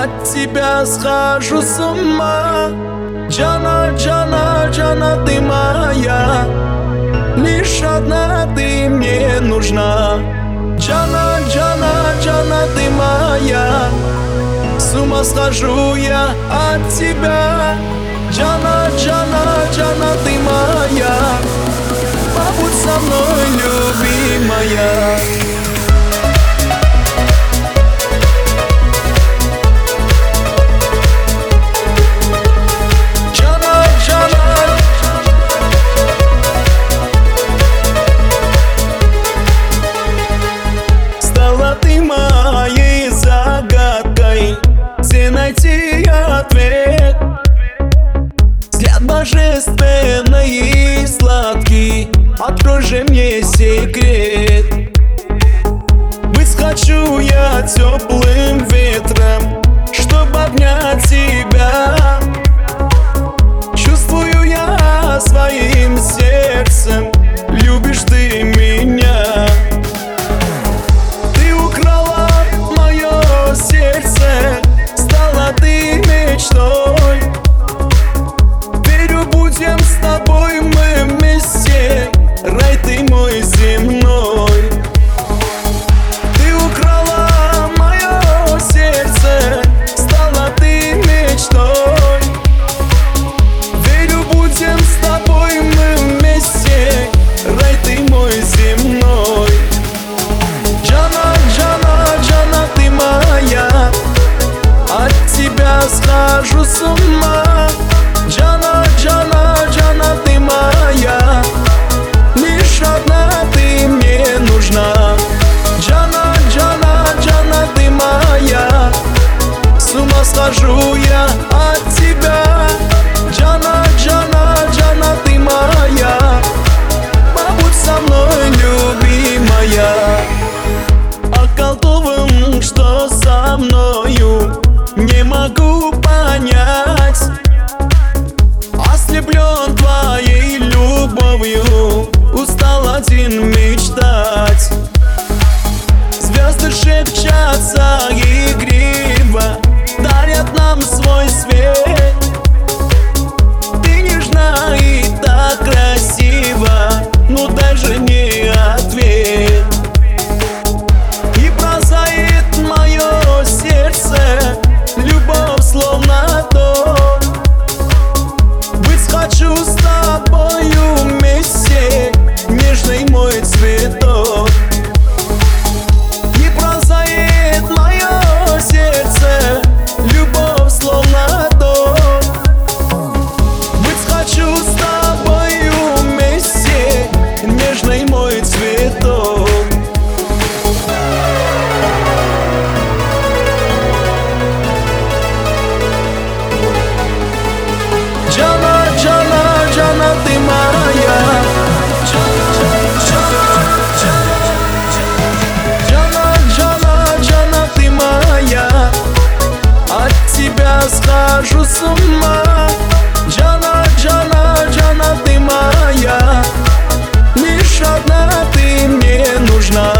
от тебя схожу с ума. Джана, Джана, Джана, ты моя, лишь одна ты мне нужна. Джана, Джана, Джана, ты моя, с ума схожу я от тебя. Джана, Джана, Джана, ты моя, побудь со мной, любимая. Ты моей загадкой, где найти ответ? Взгляд божественный и сладкий, открой же мне секрет. Быть хочу я теплым ветром, чтобы обнять тебя. Чувствую я своим сердцем, любишь ты меня. Мечтой. Верю, будем с тобой мы вместе, рай ты мой земной. Ты украла мое сердце, стала ты мечтой. Верю, будем с тобой мы вместе, рай ты мой земной. Джана, Джана, Джана, ты моя, от тебя схожу с ума. Джана, Джана, Джана, ты моя, лишь одна ты мне нужна. Джана, Джана, Джана, ты моя, с ума схожу я от тебя. Джана, Джана, Джана, ты моя, побудь со мной, любимая. Околдован, что со мною, не могу понять. Ослеплен твоей любовью, устал один мечтать. Звезды шепчатся игриво, дарят нам свой свет. Ты нежна и так красива, ну дай же мне ответ. И бросает мое сердце любовь словно дом. Быть хочу с тобою вместе, нежный мой цветок. Не бросает мое сердце любовь словно дом. Быть хочу с тобою вместе, нежный мой цветок. Джана, Джана, Джана, ты моя. Джана, Джана, Джана, ты моя, от тебя схожу с ума. Джана, Джана, Джана, ты моя, лишь одна ты мне нужна.